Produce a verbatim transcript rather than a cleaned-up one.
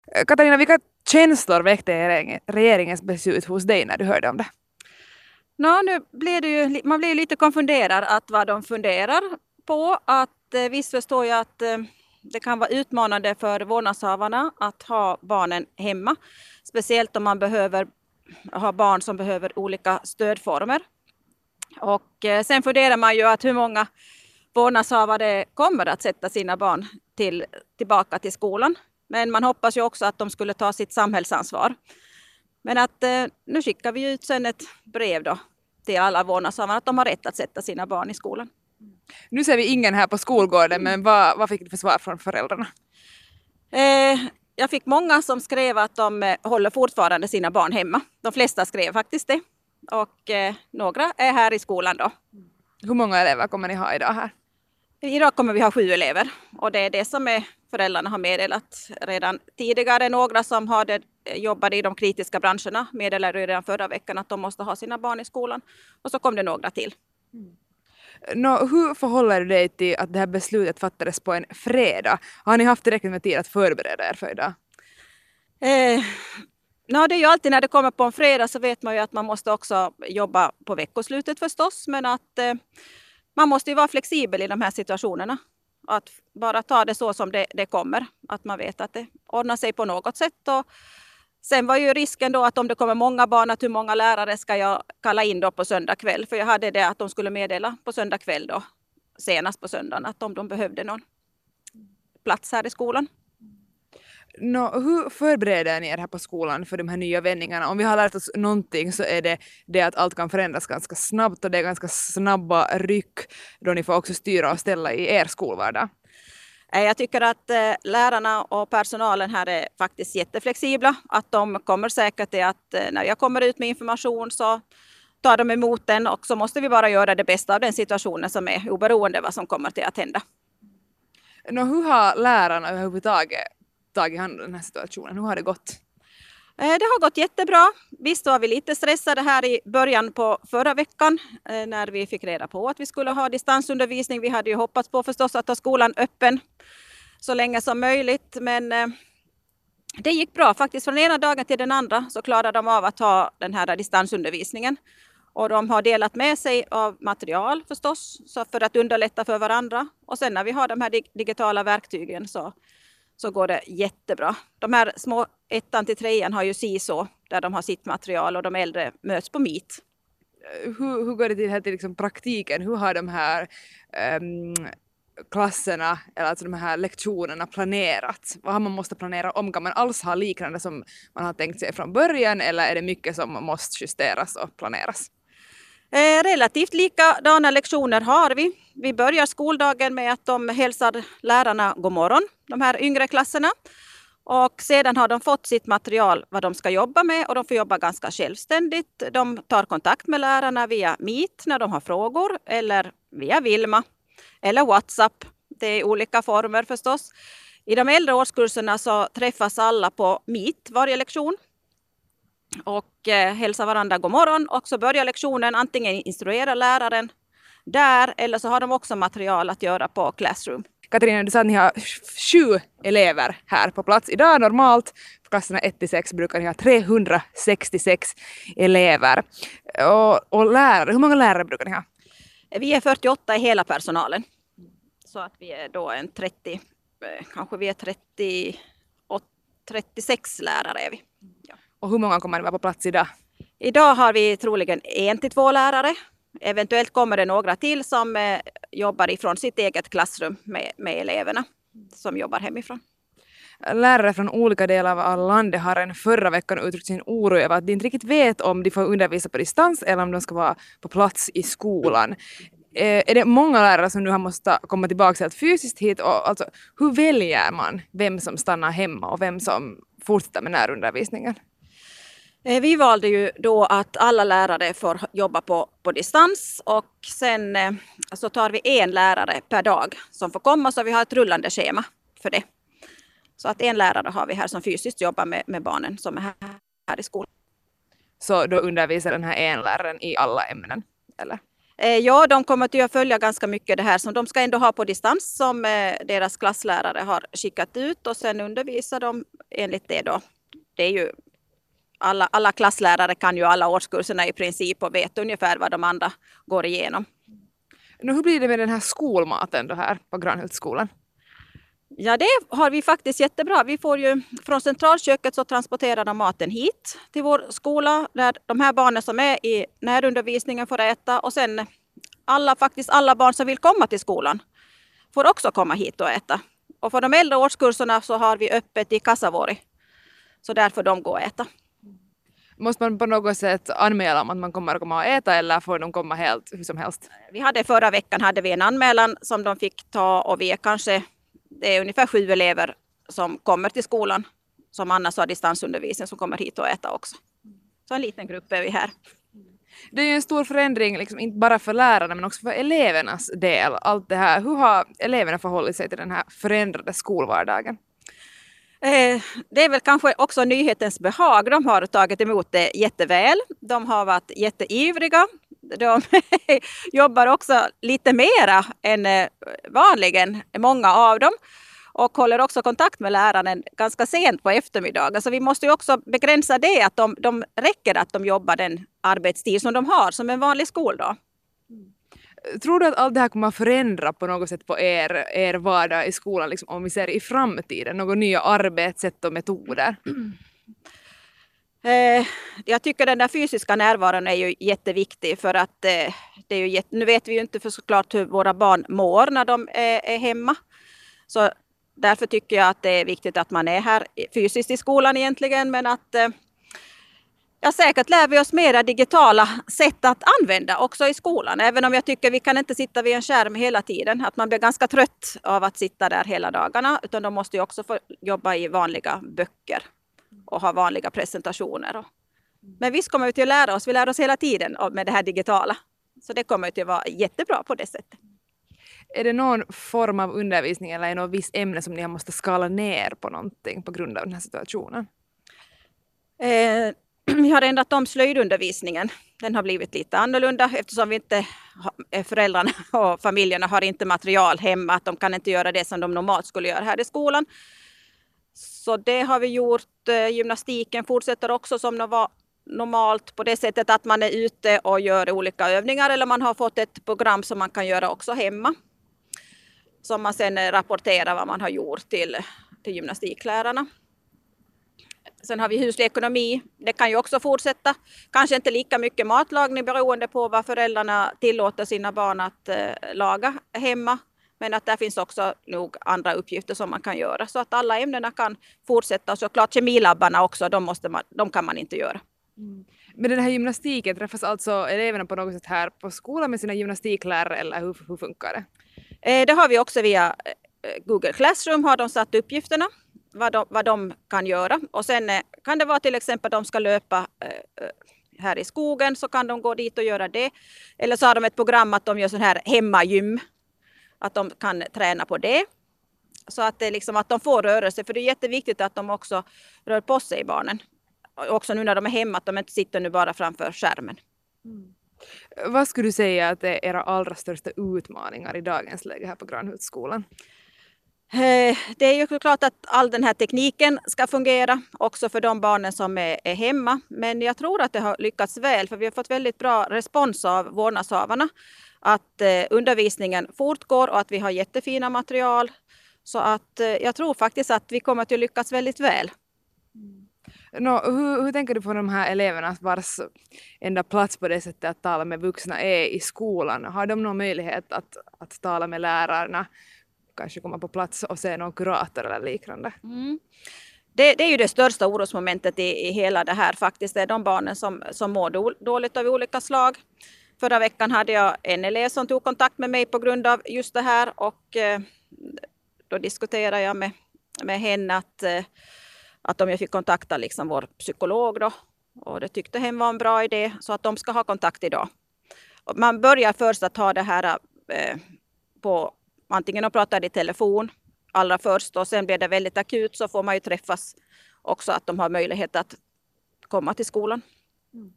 Katarina, vilka känslor väckte regering- regeringens beslut hos dig när du hörde om det? Nå, nu blir det ju, man blir lite konfunderad att vad de funderar på. Att, eh, visst förstår jag att eh, det kan vara utmanande för vårdnadshavarna att ha barnen hemma. Speciellt om man behöver ha barn som behöver olika stödformer. Och eh, sen funderar man ju att hur många vårdnadshavare kommer att sätta sina barn till, tillbaka till skolan. Men man hoppas ju också att de skulle ta sitt samhällsansvar. Men att eh, nu skickar vi ut sen ett brev då till alla vårdnadshavare att de har rätt att sätta sina barn i skolan. Nu ser vi ingen här på skolgården, men vad, vad fick du för svar från föräldrarna? Eh, jag fick många som skrev att de eh, håller fortfarande sina barn hemma. De flesta skrev faktiskt det. Och eh, några är här i skolan då. Hur många elever kommer ni ha idag här? Idag kommer vi ha sju elever och det är det som är, föräldrarna har meddelat redan tidigare. Några som hade jobbat i de kritiska branscherna meddelade redan förra veckan att de måste ha sina barn i skolan. Och så kom det några till. Nå, hur förhåller du dig till att det här beslutet fattades på en fredag? Har ni haft tillräckligt med tid att förbereda er för idag? Eh, no, det är ju alltid när det kommer på en fredag så vet man ju att man måste också jobba på veckoslutet förstås. Men att eh, man måste ju vara flexibel i de här situationerna. Att bara ta det så som det, det kommer. Att man vet att det ordnar sig på något sätt. Och sen var ju risken då att om det kommer många barn, att hur många lärare ska jag kalla in då på söndag kväll. För jag hade det att de skulle meddela på söndag kväll då, senast på söndagen, att om de behövde någon plats här i skolan. Nå, hur förbereder ni er här på skolan för de här nya vändningarna? Om vi har lärt oss någonting så är det det att allt kan förändras ganska snabbt och det är ganska snabba ryck då ni får också styra och ställa i er skolvardag. Jag tycker att lärarna och personalen här är faktiskt jätteflexibla. Att de kommer säkert till att när jag kommer ut med information så tar de emot den och så måste vi bara göra det bästa av den situationen som är oberoende vad som kommer till att hända. Nå, hur har lärarna överhuvudtaget tagit hand om den här situationen? Hur har det gått? Det har gått jättebra. Visst var vi lite stressade här i början på förra veckan när vi fick reda på att vi skulle ha distansundervisning. Vi hade ju hoppats på förstås att ha skolan öppen så länge som möjligt. Men det gick bra faktiskt. Från ena dagen till den andra så klarade de av att ha den här distansundervisningen. Och de har delat med sig av material förstås så för att underlätta för varandra. Och sen när vi har de här digitala verktygen så så går det jättebra. De här små ettan till trean har ju S I S O där de har sitt material och de äldre möts på Meet. Hur, hur går det till, här till liksom praktiken? Hur har de här um, klasserna, eller alltså de här lektionerna planerat? Vad har man måste planera om? Kan man alls ha liknande som man har tänkt sig från början eller är det mycket som måste justeras och planeras? Eh, relativt likadana lektioner har vi. Vi börjar skoldagen med att de hälsar lärarna god morgon, de här yngre klasserna. Och sedan har de fått sitt material vad de ska jobba med och de får jobba ganska självständigt. De tar kontakt med lärarna via Meet när de har frågor eller via Vilma eller WhatsApp. Det är olika former förstås. I de äldre årskurserna så träffas alla på Meet varje lektion. Och eh, hälsar varandra god morgon och så börjar lektionen antingen instruera läraren där eller så har de också material att göra på Classroom. Katarina, du sa att ni har sju elever här på plats. Idag normalt, för klasserna ett till sex brukar ni ha trehundrasextiosex elever. Och, och lärare, hur många lärare brukar ni ha? Vi är fyrtioåtta i hela personalen. Så att vi är då en trettio, kanske vi är trettio, trettiosex lärare är vi. Ja. Och hur många kommer ni vara på plats idag? Idag har vi troligen en till två lärare. Eventuellt kommer det några till som eh, jobbar ifrån sitt eget klassrum med, med eleverna som jobbar hemifrån. Lärare från olika delar av landet har en förra veckan uttryckt sin oro över att de inte riktigt vet om de får undervisa på distans eller om de ska vara på plats i skolan. Eh, är det många lärare som nu har måste komma tillbaka helt fysiskt hit? Och alltså, hur väljer man vem som stannar hemma och vem som fortsätter med närundervisningen? Vi valde ju då att alla lärare får jobba på, på distans och sen eh, så tar vi en lärare per dag som får komma så vi har ett rullande schema för det. Så att en lärare har vi här som fysiskt jobbar med, med barnen som är här, här i skolan. Så då undervisar den här en läraren i alla ämnen, eller? Eh, ja, de kommer att följa ganska mycket det här som de ska ändå ha på distans som eh, deras klasslärare har skickat ut och sen undervisar de enligt det då. Det är ju alla, alla klasslärare kan ju alla årskurserna i princip och vet ungefär vad de andra går igenom. Nu, hur blir det med den här skolmaten då här på Granhultsskolan? Ja, det har vi faktiskt jättebra. Vi får ju från centralköket så transporterar de maten hit till vår skola där de här barnen som är i närundervisningen får äta och sen alla, faktiskt alla barn som vill komma till skolan får också komma hit och äta. Och för de äldre årskurserna så har vi öppet i Kasavuori. Så där får de gå och äta. Måste man på något sätt anmäla om att man kommer att komma och äta eller får de komma helt hur som helst? Vi hade förra veckan hade vi en anmälan som de fick ta och vi är kanske, det är ungefär sju elever som kommer till skolan som annars har distansundervisning som kommer hit och äta också. Så en liten grupp är vi här. Det är ju en stor förändring, liksom, inte bara för lärarna men också för elevernas del. Allt det här. Hur har eleverna förhållit sig till den här förändrade skolvardagen? Eh, det är väl kanske också nyhetens behag. De har tagit emot det jätteväl. De har varit jätteivriga. De jobbar också lite mera än eh, vanligen, många av dem. Och håller också kontakt med läraren ganska sent på eftermiddagen. Så vi måste ju också begränsa det att de, de räcker att de jobbar den arbetstid som de har som en vanlig skoldag. Tror du att allt det här kommer att förändra på något sätt på er, er vardag i skolan liksom, om vi ser i framtiden? Några nya arbetssätt och metoder? Eh, jag tycker den där fysiska närvaron är ju jätteviktig för att eh, det är ju jätte, nu vet vi ju inte för såklart hur våra barn mår när de är, är hemma. Så därför tycker jag att det är viktigt att man är här fysiskt i skolan egentligen men att eh, ja, säkert lär vi oss mera digitala sätt att använda också i skolan. Även om jag tycker vi kan inte sitta vid en skärm hela tiden. Att man blir ganska trött av att sitta där hela dagarna. Utan de måste ju också få jobba i vanliga böcker. Och ha vanliga presentationer. Men visst kommer vi till att lära oss. Vi lär oss hela tiden med det här digitala. Så det kommer till att vara jättebra på det sättet. Är det någon form av undervisning eller är det något visst ämne som ni måste skala ner på någonting på grund av den här situationen? Eh, Vi har ändrat om slöjdundervisningen. Den har blivit lite annorlunda eftersom vi inte, föräldrarna och familjerna har inte material hemma. Att de kan inte göra det som de normalt skulle göra här i skolan. Så det har vi gjort. Gymnastiken fortsätter också som normalt på det sättet att man är ute och gör olika övningar. Eller man har fått ett program som man kan göra också hemma. Som man sen rapporterar vad man har gjort till, till gymnastiklärarna. Sen har vi huslig ekonomi. Det kan ju också fortsätta. Kanske inte lika mycket matlagning beroende på vad föräldrarna tillåter sina barn att eh, laga hemma. Men att där finns också nog andra uppgifter som man kan göra. Så att alla ämnena kan fortsätta. Och såklart kemilabbarna också, de, måste man, de kan man inte göra. Mm. Men den här gymnastiken, träffas alltså eleverna på något sätt här på skolan med sina gymnastiklärare eller hur, hur funkar det? Eh, det har vi också via Google Classroom har de satt uppgifterna. Vad de, vad de kan göra. Och sen eh, kan det vara till exempel att de ska löpa eh, här i skogen så kan de gå dit och göra det. Eller så har de ett program att de gör sån här hemmagym. Att de kan träna på det. Så att, det liksom, att de får rörelse. För det är jätteviktigt att de också rör på sig barnen. Och också nu när de är hemma att de inte sitter nu bara framför skärmen. Mm. Vad skulle du säga att det är era allra största utmaningar i dagens läge här på Granhultsskolan? Det är ju klart att all den här tekniken ska fungera också för de barnen som är, är hemma. Men jag tror att det har lyckats väl för vi har fått väldigt bra respons av vårdnadshavarna. Att eh, undervisningen fortgår och att vi har jättefina material. Så att eh, jag tror faktiskt att vi kommer att lyckas väldigt väl. Mm. No, hur, hur tänker du på de här eleverna vars enda plats på det sättet att tala med vuxna är i skolan? Har de någon möjlighet att, att tala med lärarna? Kanske komma på plats och se någon kurator eller liknande. Mm. Det, det är ju det största orosmomentet i, i hela det här faktiskt. Det är de barnen som, som mår do, dåligt av olika slag. Förra veckan hade jag en elev som tog kontakt med mig på grund av just det här. Och eh, då diskuterade jag med, med henne att, eh, att om jag fick kontakta liksom vår psykolog då. Och det tyckte hen var en bra idé så att de ska ha kontakt idag. Och man börjar först att ta det här eh, på antingen att prata i telefon allra först och sen blir det väldigt akut så får man ju träffas också att de har möjlighet att komma till skolan.